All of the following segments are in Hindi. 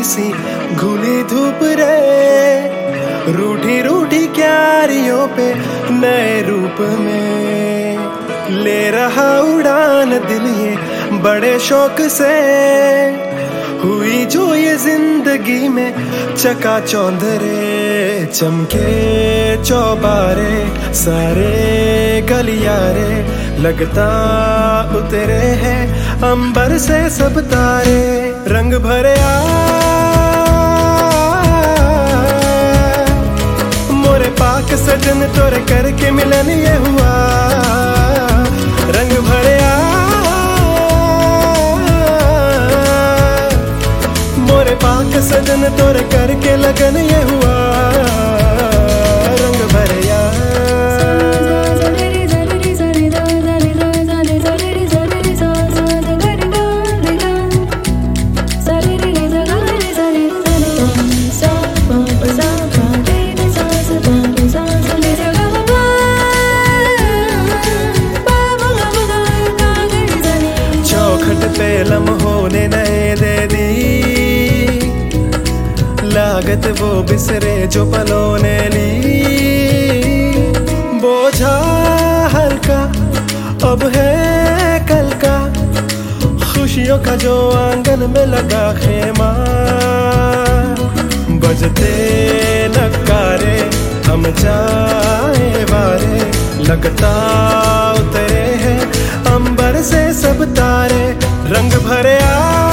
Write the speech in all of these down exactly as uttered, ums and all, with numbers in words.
सी घुली धूप रे, रूठी रूठी क्यारियों पे नए रूप में ले रहा उड़ान दिल ये बड़े शौक से। हुई जो ये जिंदगी में चकाचौंध रे, चमके चौबारे सारे गलियारे, लगता उतरे हैं अंबर से सब तारे। रंग भरे आ मोरे पाक सजन तोरे करके मिलन ये हुआ। रंग भरे आ मोरे पाक सजन तोरे करके लगन ये हुआ। रंग भरे आ पे लम्हों ने नए दे दी लागत, वो बिसरे जो पलों ने ली। बोझा हल्का अब है कल का, खुशियों का जो आंगन में लगा खेमा। बजते नगारे हम जाए वारे, लगता उतरे हैं अंबर से सब तारे। रंग भरे आ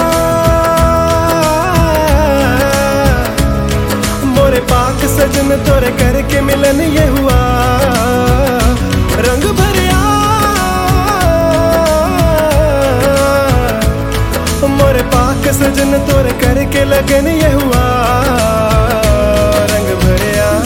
मोरे पाक सजन तोरे करके मिलन ये हुआ। रंग भरे आ मोरे पाक सजन तोरे करके लगन ये हुआ। रंग भरे आ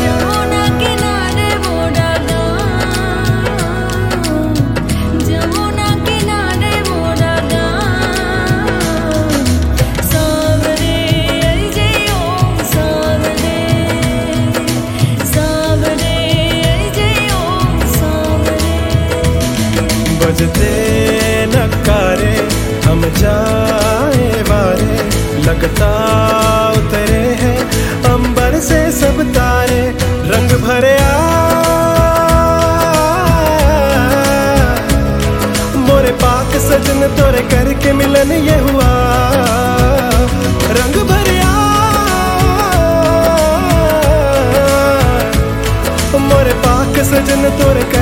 बजते नगारे हम जाए वारे, लगता उतरे हैं अंबर से सब तारे। रंग भरे आ मोरे पाक सजन तोरे करके मिलन ये हुआ। रंग भरे आ मोरे पाक सजन तोरे